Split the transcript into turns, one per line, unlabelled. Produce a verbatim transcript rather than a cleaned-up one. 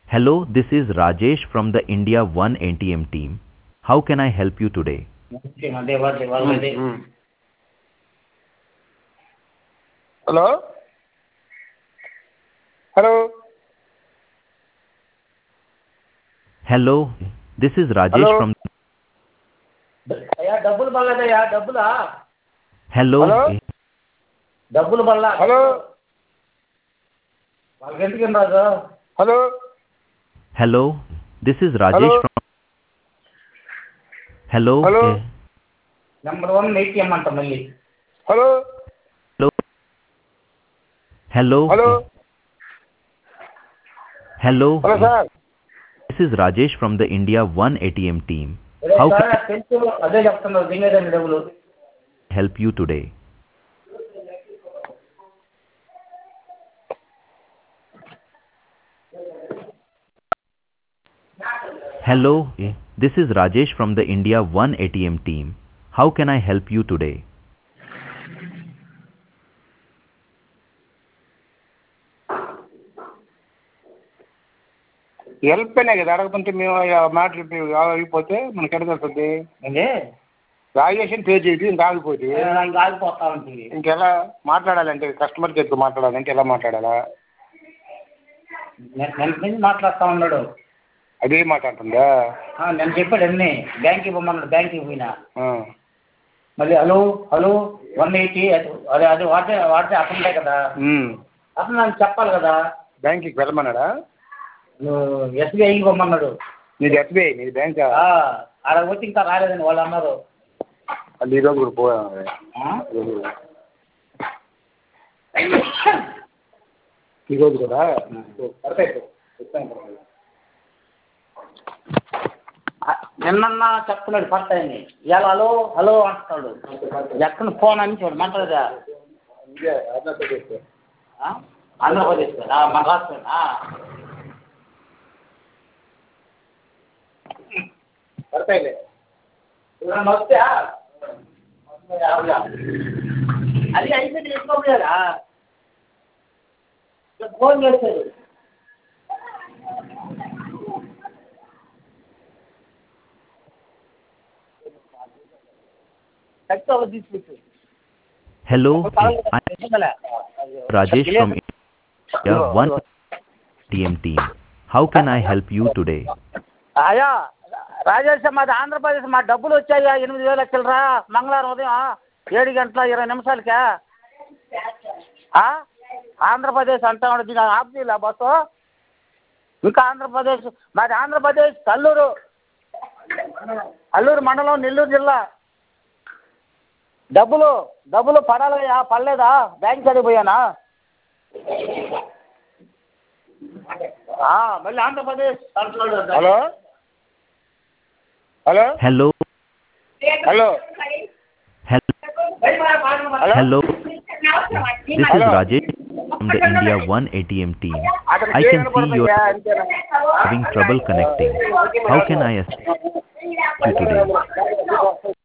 Hello, this is Rajesh from the India One A T M team. How can I help you today?
Hello? Hello?
Hello, this is Rajesh
Hello?
from.
అయ్యా డబ్బులు పడలేదయ్యా డబ్బులా
Hello.
Hello?
డబ్బులు పడలా
Hello?
వాళ్ళకి ఎందుకు రాదు
Hello?
Hello, this is Rajesh
Hello?
from. Hello.
Hello?
eh,
number one ATM అంట మళ్ళీ
Hello?
Hello. Hello.
Hello?
eh, Hello.
Hello,
eh,
sir.
This is Rajesh from the India One A T M team.
అదే
How
sir
can
తెలుసు అదే చెప్తున్నారు దిగలేదండి డబ్బులు
I help you today? Hello, eh, this is Rajesh from the India One A T M team. How can I help you today?
Help అయినా కదా అడగకుంటే మేము ఆ మాట ఆగిపోతే మనకి ఎక్కడ వస్తుంది
ఏంటి
వాల్యుయేషన్ పే చేసి ఇంకా ఆగిపోతే
ఇంకా ఆగిపోతా ఉంటుంది
ఇంకెలా మాట్లాడాలంటే కస్టమర్ కేర్తో మాట్లాడాలంటే ఎలా మాట్లాడాలా
నేను నుంచి మాట్లాడుతూ ఉన్నాడు
అదే మాట్లాడుతుందా
ఆ, నేను చెప్పాడు అన్నీ బ్యాంక్ ఇవ్వమన్నాడు బ్యాంక్కి పోయినా
ఆ.
మళ్ళీ హలో హలో వన్ ఎయిటీ అదే అది వాడితే వాడితే అతనుండే కదా
ఉమ్.
అతను నాకు చెప్పాలి కదా
బ్యాంక్కి వెళ్ళమన్నాడా
ఎస్బీఐకి ఇవ్వమన్నాడు
నీది ఎస్బీఐ నీది బ్యాంక్
ఆడ వచ్చి ఇంకా రాలేదని వాళ్ళు అన్నారు
అది ఈరోజు కూడా పోయా
ఆ?
ఈరోజు కూడా
నిన్న చెప్తున్నాడు ఫస్ట్ అయింది ఇవాళ హలో హలో అంటున్నాడు ఎక్కడ ఫోన్ అని చూడు మంటదా ఆంధ్రప్రదేశ్ ఆ, మన రాష్ట్రం ఆ. ఎవరన్నా వస్తే అది అయిపోయింది తీసుకోలేదా ఫోన్ చేశారు ఖచ్చితంగా తీసుకొచ్చు
Hello, eh, I'm Rajesh from India One A T M team. How can I help you today?
అయ్యా రాజేష్ మాది ఆంధ్రప్రదేశ్ మా డబ్బులు వచ్చాయా ఎనిమిది వేల చిల్లరా మంగళవారం ఉదయం ఏడు గంటల ఇరవై నిమిషాలకే ఆ? ఆంధ్రప్రదేశ్ అంటా ఉండదు ఆఫ్ చేయలే బస్సు ఇంకా ఆంధ్రప్రదేశ్ మాది ఆంధ్రప్రదేశ్ అల్లూరు అల్లూరు మండలం నెల్లూరు జిల్లా డబ్బులు డబ్బులు పడాలయ్యా పడలేదా బ్యాంక్ కాడికి పోయానా ఆ, మళ్ళీ ఆంధ్రప్రదేశ్ అంటున్నాడు.
Hello hello
Hello.
Hello
Hel- Hello. This is
Hello.
Rajesh from the India One A T M team.
అక్కడ
I can see you are
అంతేనా
having trouble connecting. How can I assist you today?